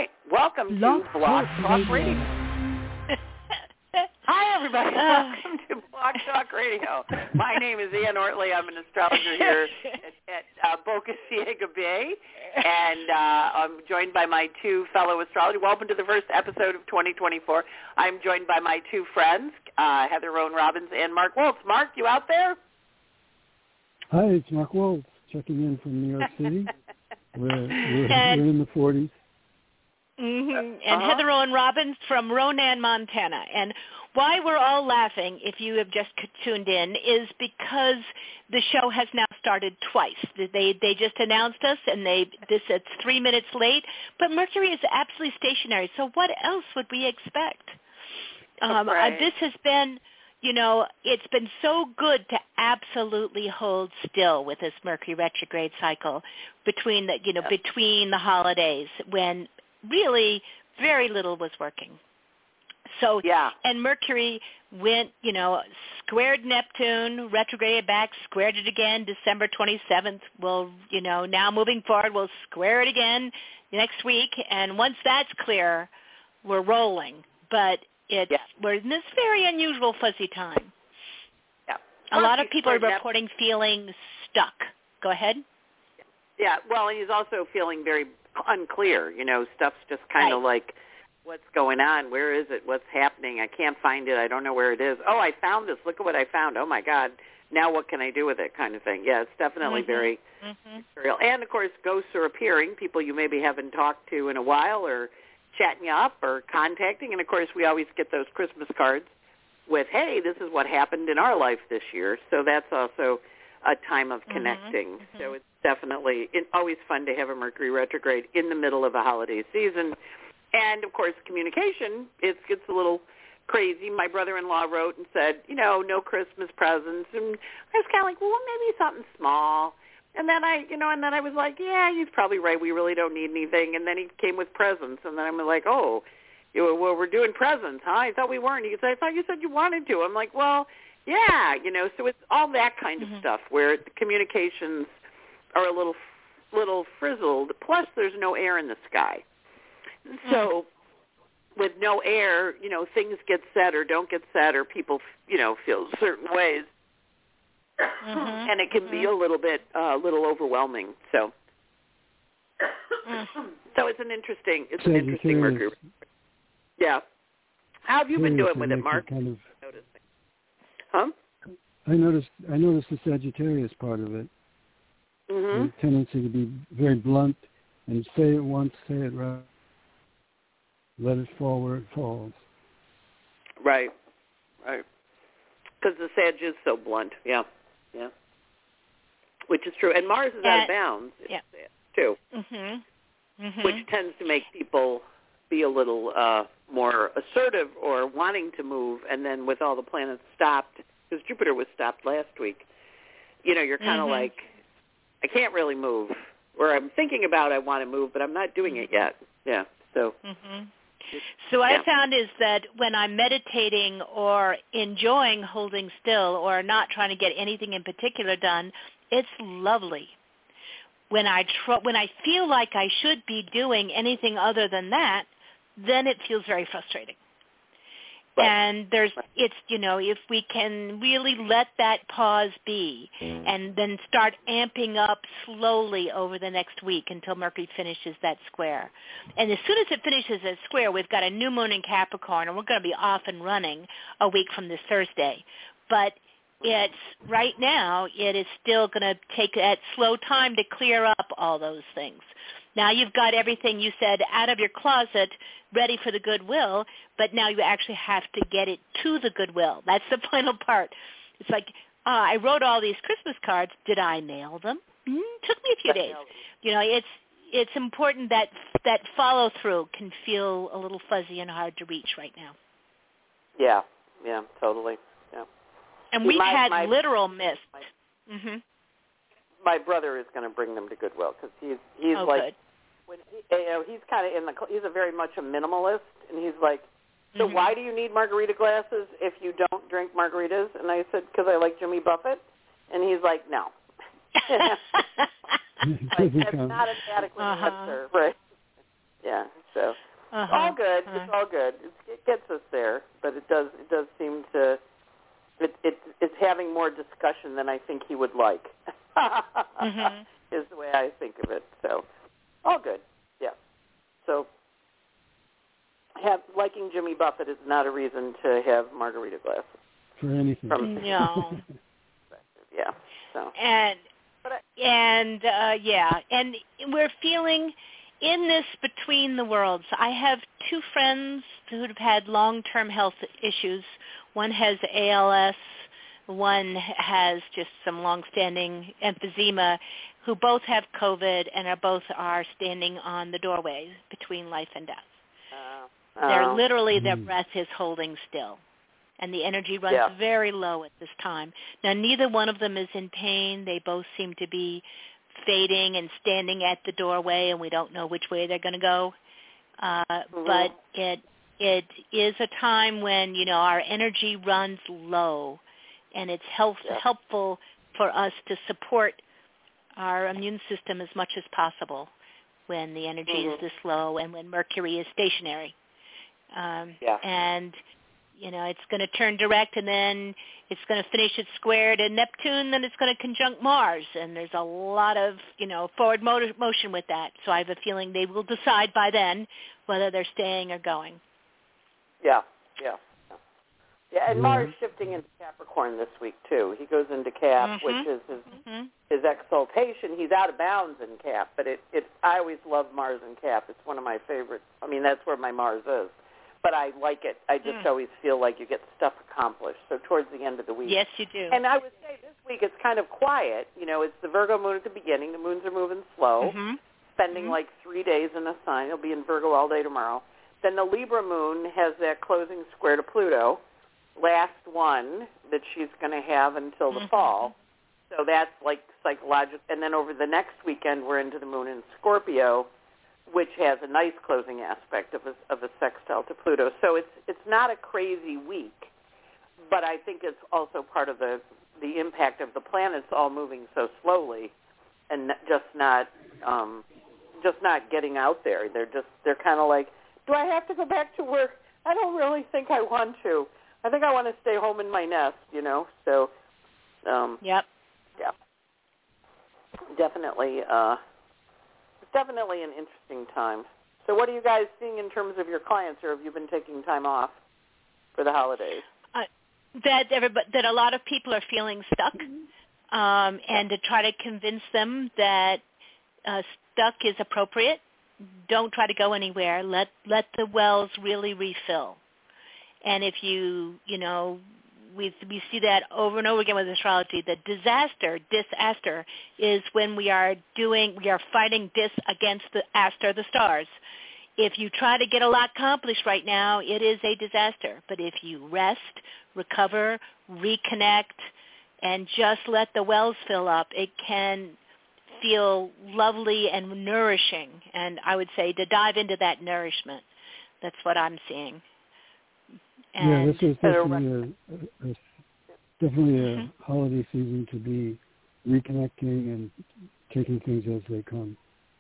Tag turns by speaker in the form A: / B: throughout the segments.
A: right. Welcome to Blog Talk Radio. Hi, everybody. Welcome to Blog Talk Radio. My name is Ann Ortley. I'm an astrologer here at Boca Ciega Bay, and I'm joined by my two fellow astrologers. Welcome to the first episode of 2024. I'm joined by my two friends, Heather Rowan Robbins and Mark Woltz. Mark, you out there?
B: Hi, it's Mark Woltz, checking in from New York City. We're in the 40s.
C: Mm-hmm. And Heather Rowan Robbins from Ronan, Montana. And why we're all laughing, if you have just tuned in, is because the show has now started twice. They just announced us, and it's 3 minutes late. But Mercury is absolutely stationary, so what else would we expect? This has been, it's been so good to absolutely hold still with this Mercury retrograde cycle between the holidays when really very little was working. So, and Mercury went, squared Neptune, retrograded back, squared it again December 27th. We'll, now moving forward, we'll square it again next week. And once that's clear, we're rolling. But we're in this very unusual fuzzy time.
A: Yeah.
C: A lot of people are reporting feeling stuck. Go ahead.
A: Yeah, well, he's also feeling very unclear. Stuff's just kind of like, what's going on? Where is it? What's happening? I can't find it. I don't know where it is. Oh, I found this. Look at what I found. Oh, my God. Now what can I do with it kind of thing. Yeah, it's definitely very real. And, of course, ghosts are appearing, people you maybe haven't talked to in a while or chatting you up or contacting. And, of course, we always get those Christmas cards with, hey, this is what happened in our life this year. So that's also a time of connecting. So it's definitely always fun to have a Mercury retrograde in the middle of a holiday season. And, of course, communication, it gets a little crazy. My brother-in-law wrote and said, no Christmas presents. And I was kind of like, well, maybe something small. And then I was like, yeah, he's probably right. We really don't need anything. And then he came with presents. And then I'm like, well, we're doing presents, huh? I thought we weren't. He said, I thought you said you wanted to. I'm like, well, yeah, so it's all that kind of stuff where the communications are a little frizzled. Plus, there's no air in the sky. So with no air, things get said or don't get said or people, feel certain ways. And it can be a little overwhelming. So so it's an interesting Mercury. Yeah. How have you been doing with it, Mark? Huh?
B: I noticed the Sagittarius part of it. The tendency to be very blunt and say it once, say it right. Let it fall where it falls.
A: Right. Because the Sag is so blunt. Yeah. Which is true. And Mars is out of bounds, too. Which tends to make people be a little more assertive or wanting to move. And then with all the planets stopped, because Jupiter was stopped last week, you're kind of like, I can't really move. Or I'm thinking about I want to move, but I'm not doing it yet. Yeah. So.
C: So what I found is that when I'm meditating or enjoying holding still or not trying to get anything in particular done, it's lovely. When I feel like I should be doing anything other than that, then it feels very frustrating. And if we can really let that pause be and then start amping up slowly over the next week until Mercury finishes that square. And as soon as it finishes that square, we've got a new moon in Capricorn, and we're going to be off and running a week from this Thursday. But right now, it is still going to take that slow time to clear up all those things. Now you've got everything you said out of your closet ready for the goodwill, but now you actually have to get it to the goodwill. That's the final part. It's like, I wrote all these Christmas cards. Did I mail them? Took me a few days. It's important that follow-through can feel a little fuzzy and hard to reach right now.
A: Yeah, totally. Yeah.
C: And we've had literal mist.
A: My brother is going to bring them to Goodwill because he's like, when he's kind of he's a very much a minimalist, and he's like, so why do you need margarita glasses if you don't drink margaritas? And I said, because I like Jimmy Buffett, and he's like, no. That's not an adequate answer, right? Yeah. So all good. It's all good. It gets us there, but it does seem to. It's having more discussion than I think he would like. Is the way I think of it. So all good. Yeah. So liking Jimmy Buffett is not a reason to have margarita glasses.
B: For anything.
C: No.
A: Yeah. So.
C: And we're feeling in this between the worlds. I have two friends who have had long-term health issues. One has ALS. One has just some long-standing emphysema, who both have COVID and both are standing on the doorway between life and death. They're literally, their breath is holding still, and the energy runs very low at this time. Now, neither one of them is in pain. They both seem to be fading and standing at the doorway, and we don't know which way they're going to go. But it is a time when, our energy runs low, and it's helpful for us to support our immune system as much as possible when the energy is this low and when Mercury is stationary. And, it's going to turn direct, and then it's going to finish its square to Neptune, then it's going to conjunct Mars. And there's a lot of, forward motion with that. So I have a feeling they will decide by then whether they're staying or going.
A: Yeah, and Mars shifting into Capricorn this week, too. He goes into Cap, which is his exaltation. He's out of bounds in Cap, but I always love Mars in Cap. It's one of my favorites. I mean, that's where my Mars is. But I like it. I just always feel like you get stuff accomplished. So towards the end of the week.
C: Yes, you do.
A: And I would say this week it's kind of quiet. It's the Virgo moon at the beginning. The moons are moving slow, spending like 3 days in a sign. It'll be in Virgo all day tomorrow. Then the Libra moon has that closing square to Pluto, last one that she's going to have until the fall. So that's like psychological. And then over the next weekend, we're into the moon in Scorpio, which has a nice closing aspect of a sextile to Pluto. So it's not a crazy week, but I think it's also part of the impact of the planets all moving so slowly and just not getting out there. They're kind of like, do I have to go back to work? I don't really think I want to. I think I want to stay home in my nest, So,
C: yeah,
A: definitely an interesting time. So what are you guys seeing in terms of your clients, or have you been taking time off for the holidays?
C: That a lot of people are feeling stuck, and to try to convince them that stuck is appropriate. Don't try to go anywhere. Let the wells really refill. And if we see that over and over again with astrology, the disaster is when we are fighting dis against the aster, the stars. If you try to get a lot accomplished right now, it is a disaster. But if you rest, recover, reconnect, and just let the wells fill up, it can feel lovely and nourishing. And I would say to dive into that nourishment. That's what I'm seeing. And
B: this is definitely a holiday season to be reconnecting and taking things as they come.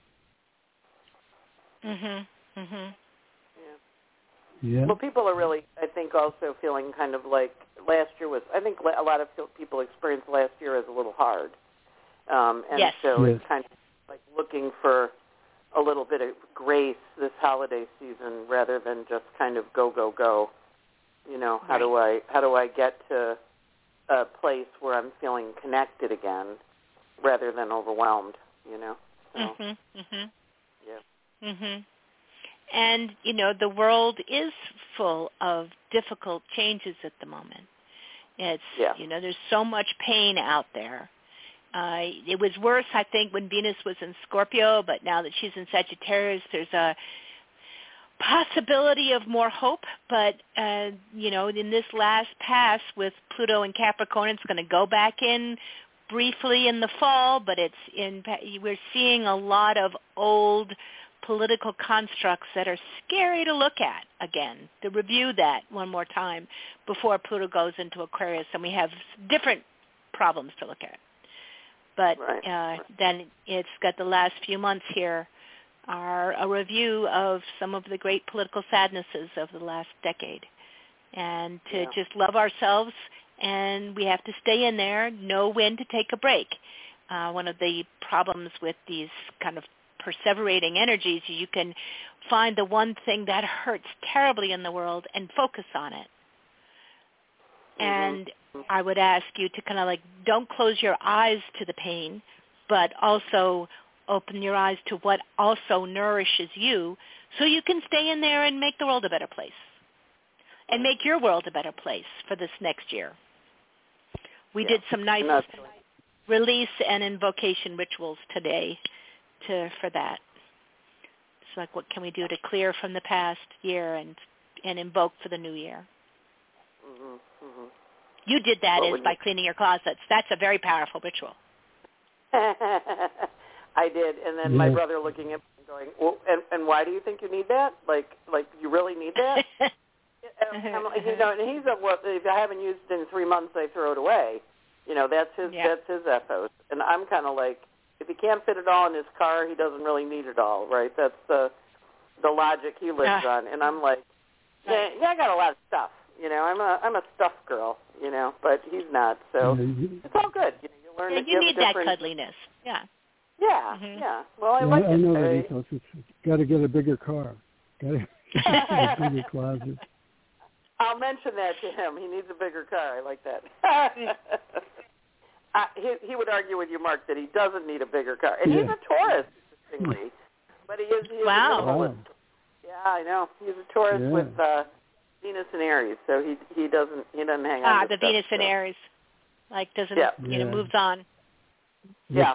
B: Yeah.
A: Well, people are really, I think, also feeling kind of like last year was. I think a lot of people experienced last year as a little hard, and so it's kind of like looking for a little bit of grace this holiday season rather than just kind of go. How do I get to a place where I'm feeling connected again rather than overwhelmed, So,
C: And, the world is full of difficult changes at the moment. It's, there's so much pain out there. It was worse, I think, when Venus was in Scorpio, but now that she's in Sagittarius, there's a possibility of more hope. But, in this last pass with Pluto and Capricorn, it's going to go back in briefly in the fall, but we're seeing a lot of old political constructs that are scary to look at again, to review that one more time before Pluto goes into Aquarius, and we have different problems to look at. But then it's got the last few months here are a review of some of the great political sadnesses of the last decade, and to just love ourselves, and we have to stay in there, know when to take a break. One of the problems with these kind of perseverating energies, you can find the one thing that hurts terribly in the world and focus on it. And I would ask you to kind of like, don't close your eyes to the pain, but also open your eyes to what also nourishes you, so you can stay in there and make the world a better place and make your world a better place for this next year. We did some nice release and invocation rituals today for that. It's like, what can we do to clear from the past year and invoke for the new year? You did that by cleaning your closets. That's a very powerful ritual.
A: I did, and then my brother looking at me and going, well, and why do you think you need that? Like you really need that? And he's if I haven't used it in 3 months, I throw it away. That's his ethos. And I'm kind of like, if he can't fit it all in his car, he doesn't really need it all, right? That's the logic he lives on. And I'm like, I got a lot of stuff. I'm a stuff girl, but he's not. So it's all good. You learn to
C: you need that cuddliness. Yeah.
A: Yeah, yeah. Well, I like it.
B: I know that ethos. It's got to get a bigger car. Got to get a bigger closet.
A: I'll mention that to him. He needs a bigger car. I like that. He would argue with you, Mark, that he doesn't need a bigger car. And he's a Taurus, interestingly. But he is a minimalist. Yeah, I know. He's a Taurus with Venus and Aries, so he doesn't hang on to
C: the
A: stuff,
C: Venus and Aries. Doesn't, moves on.
A: He does.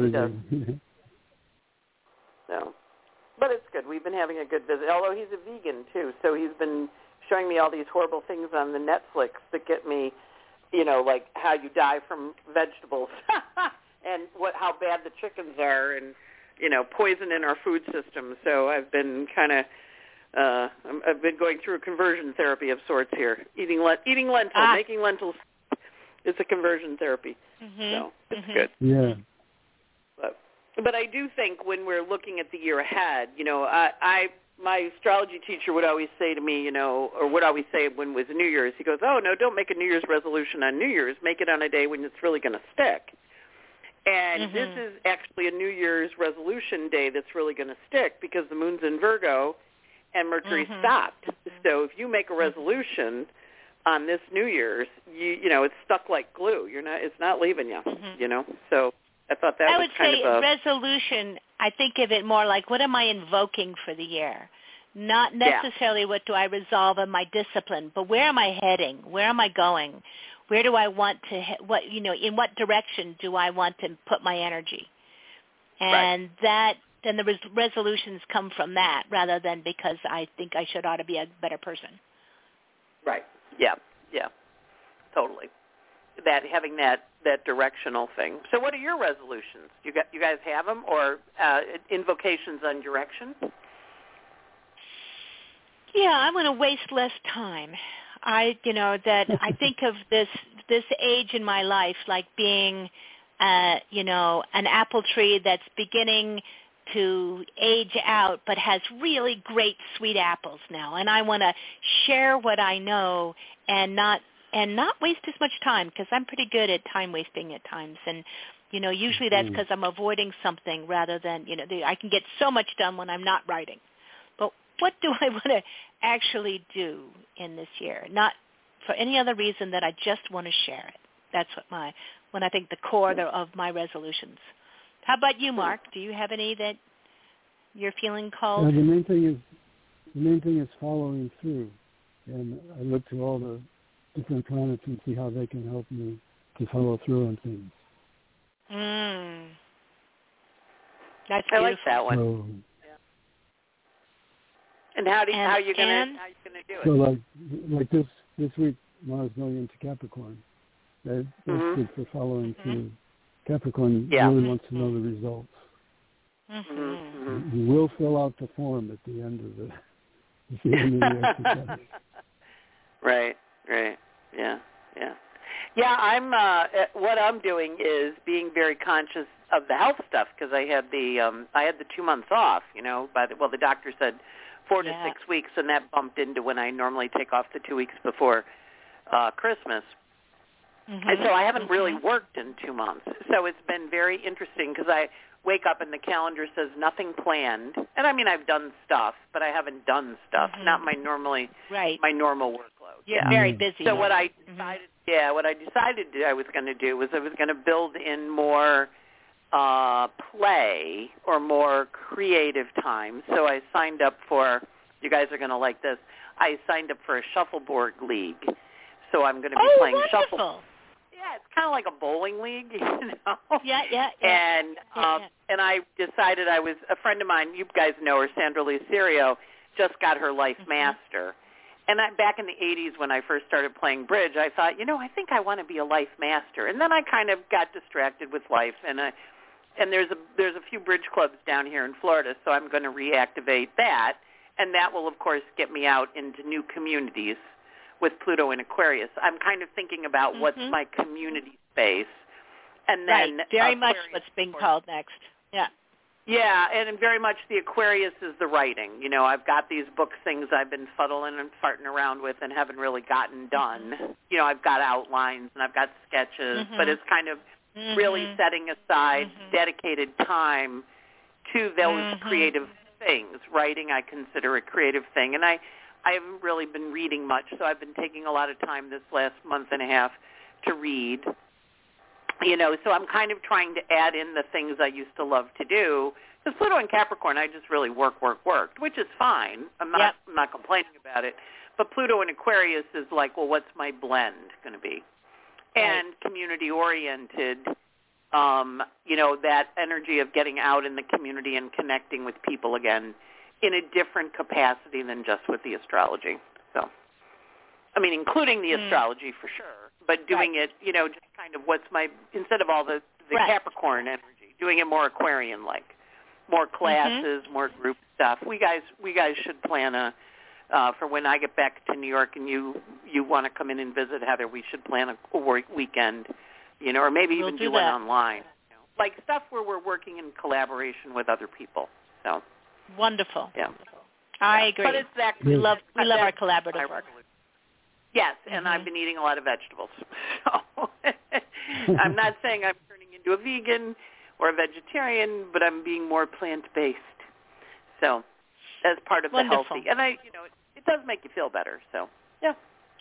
A: So, but it's good. We've been having a good visit. Although he's a vegan too, so he's been showing me all these horrible things on the Netflix that get me, like how you die from vegetables and how bad the chickens are, and poison in our food system. So I've been kind of I've been going through a conversion therapy of sorts here. Eating lentils, making lentils. It's a conversion therapy. So it's good.
B: Yeah.
A: But I do think when we're looking at the year ahead, my astrology teacher would always say to me, or would always say when it was New Year's, he goes, oh, no, don't make a New Year's resolution on New Year's. Make it on a day when it's really going to stick. And this is actually a New Year's resolution day that's really going to stick because the moon's in Virgo and Mercury stopped. So if you make a resolution on this New Year's, it's stuck like glue. It's not leaving you, So I thought that was kind of a...
C: I would say resolution, I think of it more like, what am I invoking for the year? Not necessarily what do I resolve in my discipline, but where am I heading? Where am I going? Where do I want to, in what direction do I want to put my energy? And then the resolutions come from that rather than because I think I ought to be a better person.
A: Right. Yeah, totally. Having that directional thing. So, what are your resolutions? You guys have them, or invocations on direction?
C: Yeah, I want to waste less time. I think of this age in my life like being, an apple tree that's beginning to age out but has really great sweet apples now, and I want to share what I know and not waste as much time, because I'm pretty good at time wasting at times, and usually that's because I'm avoiding something rather than I can get so much done when I'm not writing. But what do I want to actually do in this year? Not for any other reason that I just want to share it. That's when I think the core of my resolutions. How about you, Mark? Do you have any that you're feeling called?
B: The main thing is following through, and I look to all the different planets and see how they can help me to follow through on things.
C: That's
A: beautiful. I like that one.
B: So,
A: and how are you gonna do it?
B: So like this week, Mars going into Capricorn. That's good for following through. Capricorn really wants to know the results. You will fill out the form at the end of the exercise.
A: Right. Yeah. I'm what I'm doing is being very conscious the health stuff because I had the 2 months off. The doctor said 4 to 6 weeks, and that bumped into when I normally take off the 2 weeks before Christmas.
C: Mm-hmm.
A: And so I haven't really worked in 2 months. So it's been very interesting because I wake up and the calendar says nothing planned. And I mean, I've done stuff, but I haven't done stuff.
C: Mm-hmm.
A: Not my my normal workload.
C: You're very busy.
A: So what I decided I was going to do was I was going to build in more play or more creative time. So I signed up for, you guys are going to like this, I signed up for a shuffleboard league. So I'm going to be playing shuffleboard. Yeah, it's kind of like a bowling league,
C: Yeah.
A: And I decided a friend of mine, you guys know her, Sandra Lee Serio, just got her Life Master. And back in the 80s when I first started playing bridge, I thought, I think I want to be a Life Master. And then I kind of got distracted with life, and there's a few bridge clubs down here in Florida, so I'm going to reactivate that, and that will, of course, get me out into new communities with Pluto and Aquarius. I'm kind of thinking about what's my community space, and then
C: very much what's being called next.
A: Yeah, and very much the Aquarius is the writing. I've got these books, things I've been fuddling and farting around with and haven't really gotten done. I've got outlines and I've got sketches, but it's kind of really setting aside dedicated time to those creative things. Writing I consider a creative thing, and I haven't really been reading much, so I've been taking a lot of time this last month and a half to read. So I'm kind of trying to add in the things I used to love to do. Because Pluto and Capricorn, I just really worked, which is fine. I'm not complaining about it. But Pluto and Aquarius is like, well, what's my blend going to be? And community-oriented, that energy of getting out in the community and connecting with people again in a different capacity than just with the astrology. So, I mean, including the astrology for sure, but doing it, just kind of instead of all the Capricorn energy, doing it more Aquarian-like, more classes, more group stuff. We guys should plan for when I get back to New York and you want to come in and visit, Heather, we should plan a weekend, or maybe even do one online. Like stuff where we're working in collaboration with other people. So
C: wonderful.
A: Yeah.
C: I agree.
A: But it's that
C: we love our collaborative work.
A: Yes, and I've been eating a lot of vegetables. So I'm not saying I'm turning into a vegan or a vegetarian, but I'm being more plant-based. So as part of the healthy. And it does make you feel better. So, yeah.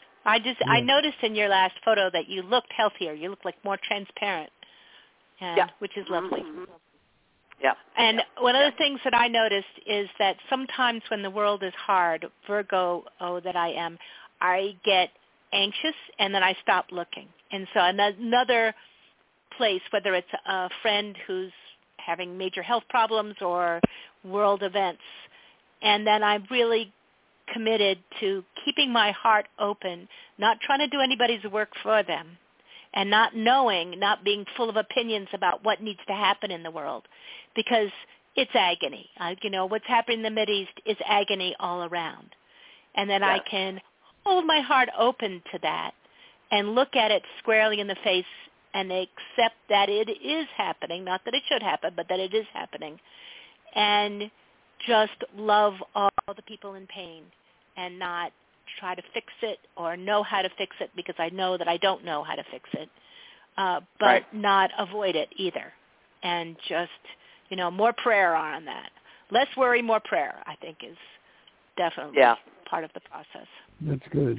C: I noticed in your last photo that you looked healthier. You looked like more transparent, which is lovely.
A: Yeah.
C: And one of the things that I noticed is that sometimes when the world is hard, Virgo, that I am, I get anxious and then I stop looking. And so another place, whether it's a friend who's having major health problems or world events, and then I'm really committed to keeping my heart open, not trying to do anybody's work for them, and not being full of opinions about what needs to happen in the world, because it's agony. What's happening in the Mideast is agony all around. And then I can hold my heart open to that and look at it squarely in the face and accept that it is happening, not that it should happen, but that it is happening, and just love all the people in pain and not try to fix it or know how to fix it, because I know that I don't know how to fix it, but not avoid it either. And just, more prayer on that. Less worry, more prayer, I think, is definitely part of the process.
B: That's good.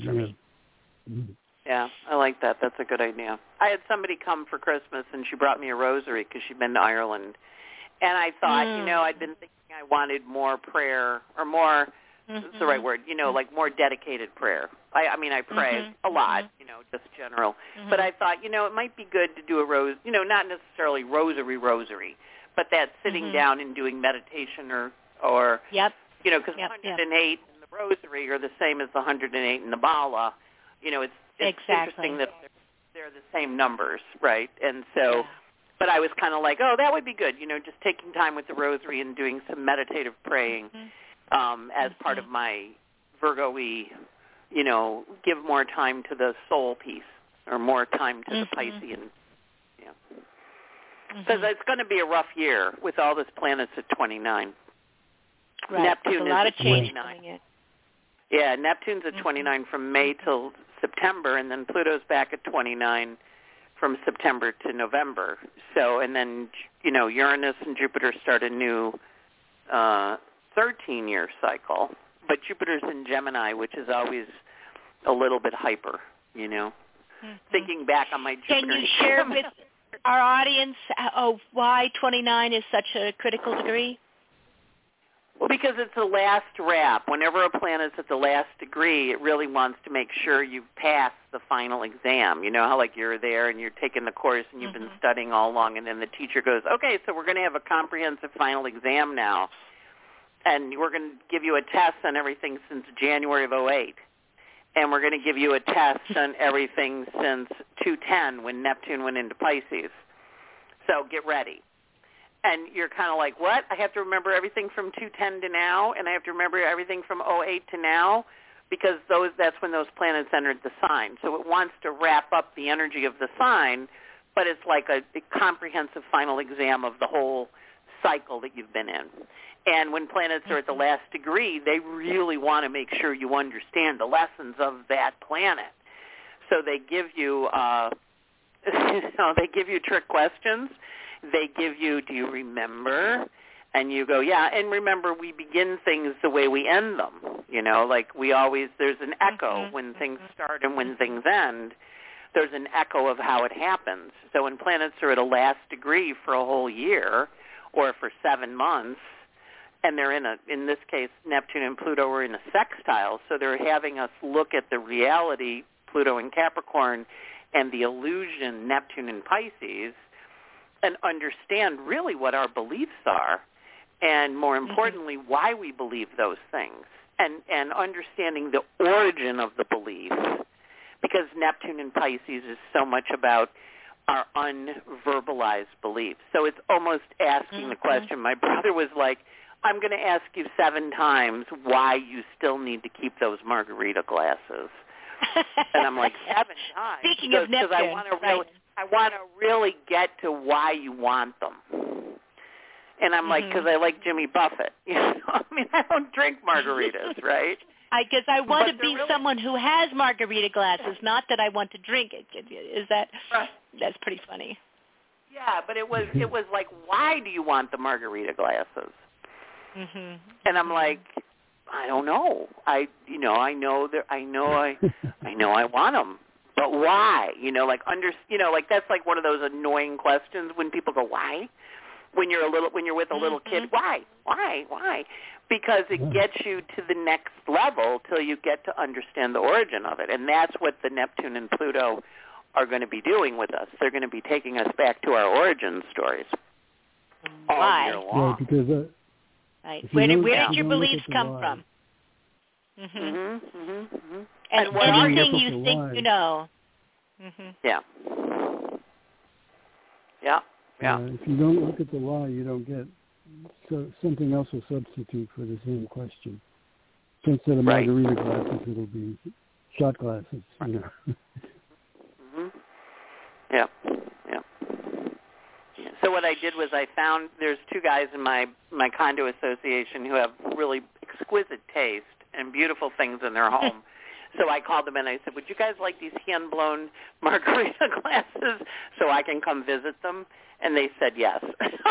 A: Yeah, I like that. That's a good idea. I had somebody come for Christmas, and she brought me a rosary because she'd been to Ireland. And I thought, I'd been thinking I wanted more prayer, or more, that's the right word, like more dedicated prayer. I mean, I pray a lot, just general. But I thought, it might be good to do a not necessarily rosary, but that sitting down and doing meditation or because 108 in the rosary are the same as the 108 in the Bala. It's interesting that they're the same numbers, right? And so, but I was kind of like, that would be good, just taking time with the rosary and doing some meditative praying as part of my Virgo-y, give more time to the soul piece, or more time to the Piscean. Because it's going to be a rough year with all these planets at 29.
C: Right.
A: Neptune
C: There's a lot
A: is
C: of change
A: 29.
C: coming in.
A: Yeah, Neptune's at 29 from May till September, and then Pluto's back at 29 from September to November. So, and then, Uranus and Jupiter start a new 13-year cycle. But Jupiter's in Gemini, which is always a little bit hyper, Thinking back on my Jupiter.
C: Can you share with our audience why 29 is such a critical degree?
A: Well, because it's the last wrap. Whenever a planet's at the last degree, it really wants to make sure you pass the final exam. You know how, you're there and you're taking the course and you've been studying all along, and then the teacher goes, okay, so we're going to have a comprehensive final exam now, and we're going to give you a test on everything since January of 2008. And we're going to give you a test on everything since 2010 when Neptune went into Pisces. So get ready. And you're kind of like, what? I have to remember everything from 2010 to now, and I have to remember everything from 2008 to now, because that's when those planets entered the sign. So it wants to wrap up the energy of the sign, but it's like a comprehensive final exam of the whole cycle that you've been in. And when planets are at the last degree, they really want to make sure you understand the lessons of that planet. So they give you, they give you trick questions. They give you, do you remember? And you go, yeah. And remember, we begin things the way we end them. There's an echo when things start and when things end. There's an echo of how it happens. So when planets are at a last degree for a whole year or for 7 months, and they're in this case, Neptune and Pluto are in a sextile, so they're having us look at the reality, Pluto in Capricorn, and the illusion, Neptune in Pisces, and understand really what our beliefs are, and more importantly, why we believe those things, and understanding the origin of the belief, because Neptune in Pisces is so much about our unverbalized beliefs. So it's almost asking the question. My brother was like, I'm going to ask you 7 times why you still need to keep those margarita glasses. And I'm like, 7 times?
C: Speaking of Neptune,
A: I want to really get to why you want them. And I'm like, because I like Jimmy Buffett. I don't drink margaritas, right?
C: Because I want to be someone who has margarita glasses, not that I want to drink it. Is that right? That's pretty funny.
A: Yeah, but it was like, why do you want the margarita glasses? And I'm like, I don't know. I know I want them, but why? That's like one of those annoying questions when people go, why? When you're with a little kid, why? Because it gets you to the next level till you get to understand the origin of it, and that's what the Neptune and Pluto are going to be doing with us. They're going to be taking us back to our origin stories all year long.
B: Yeah, because
C: right. Where did your beliefs come from? And anything you think you know.
A: Yeah.
B: If you don't look at the why, you don't get something else will substitute for the same question. So instead of margarita glasses, it'll be shot glasses.
A: Yeah. So what I did was I found there's 2 guys in my condo association who have really exquisite taste and beautiful things in their home. So I called them and I said, would you guys like these hand-blown margarita glasses so I can come visit them? And they said yes.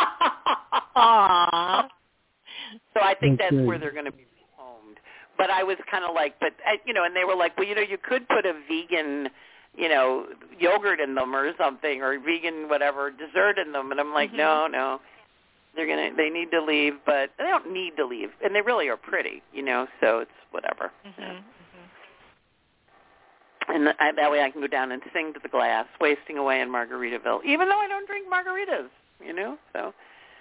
C: Aww.
A: So I think that's where they're going to be homed. But I was kind of like, and they were like, well, you could put a vegan, yogurt in them or something, or vegan whatever dessert in them. And I'm like, no. They need to leave, but they don't need to leave. And they really are pretty, so it's whatever. And that way I can go down and sing to the glass, wasting away in Margaritaville, even though I don't drink margaritas, so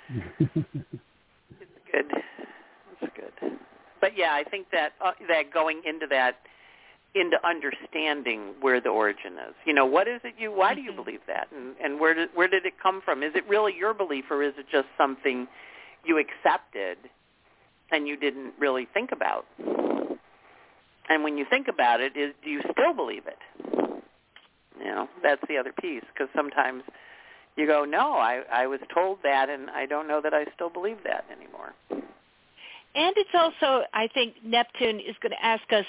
A: it's good. It's good. But yeah, I think that going into understanding where the origin is. What is it why do you believe that? And where did it come from? Is it really your belief, or is it just something you accepted and you didn't really think about? And when you think about it, do you still believe it? That's the other piece, because sometimes, you go, no, I was told that, and I don't know that I still believe that anymore.
C: And it's also, I think, Neptune is going to ask us,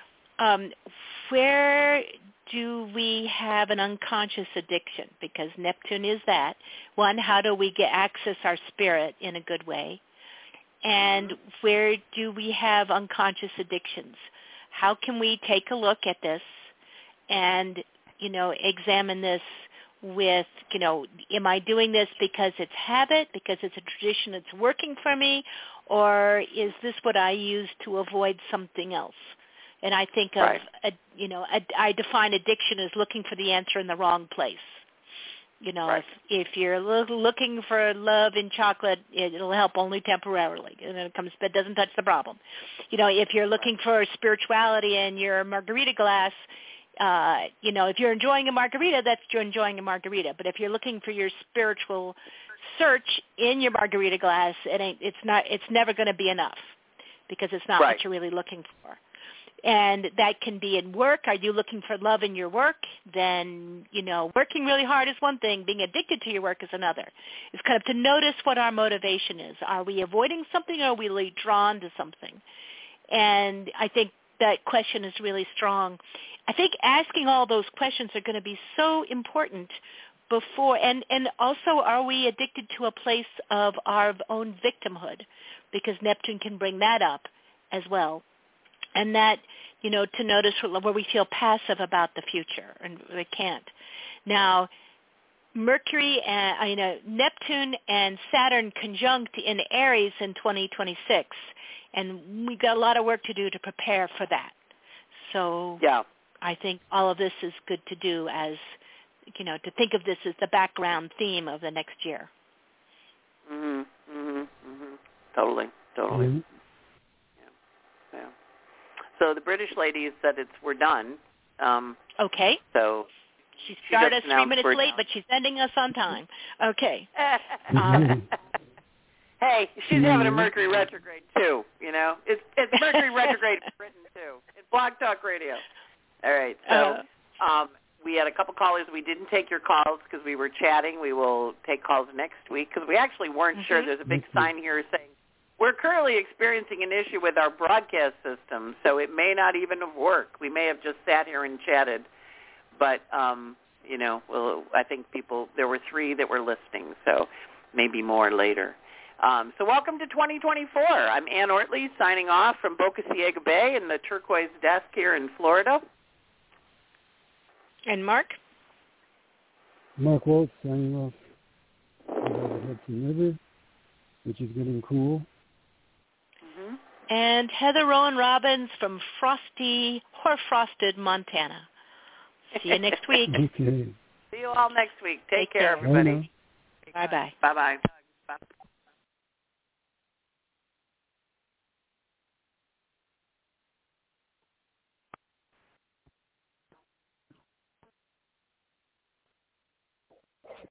C: where do we have an unconscious addiction? Because Neptune is that. One, how do we access our spirit in a good way? And where do we have unconscious addictions? How can we take a look at this and, examine this with, am I doing this because it's habit, because it's a tradition that's working for me, or is this what I use to avoid something else? And I think of, I define addiction as looking for the answer in the wrong place. If you're looking for love in chocolate, it'll help only temporarily, and then it doesn't touch the problem. If you're looking for spirituality in your margarita glass, if you're enjoying a margarita, that's you're enjoying a margarita. But if you're looking for your spiritual search in your margarita glass, it's never going to be enough, because it's not what you're really looking for. And that can be in work. Are you looking for love in your work? Then, working really hard is one thing. Being addicted to your work is another. It's kind of to notice what our motivation is. Are we avoiding something, or are we really drawn to something? And I think that question is really strong. I think asking all those questions are going to be so important before, and also, are we addicted to a place of our own victimhood? Because Neptune can bring that up as well. And that, to notice where we feel passive about the future, and we can't. Now, Mercury, Neptune and Saturn conjunct in Aries in 2026, and we got a lot of work to do to prepare for that. So I think all of this is good to do as, to think of this as the background theme of the next year.
A: Totally.
B: Mm-hmm.
A: Yeah. So the British lady said we're done.
C: Okay.
A: So
C: she started us 3 minutes late, but she's ending us on time. Okay.
A: Hey, she's having a Mercury retrograde too. It's Mercury retrograde in Britain too. It's Blog Talk Radio. All right. So we had a couple callers. We didn't take your calls because we were chatting. We will take calls next week because we actually weren't sure. There's a big sign here saying, we're currently experiencing an issue with our broadcast system, so it may not even have worked. We may have just sat here and chatted. But, I think there were 3 that were listening, so maybe more later. So welcome to 2024. I'm Ann Ortley signing off from Boca Ciega Bay in the Turquoise Desk here in Florida.
C: And Mark?
B: Mark Wolf signing off about the Hudson River, which is getting cool.
C: And Heather Rowan Robbins from frosted Montana. See you next week.
B: Okay.
A: See you all next week. Take care, everybody.
C: Bye-bye.
A: Bye-bye. Bye.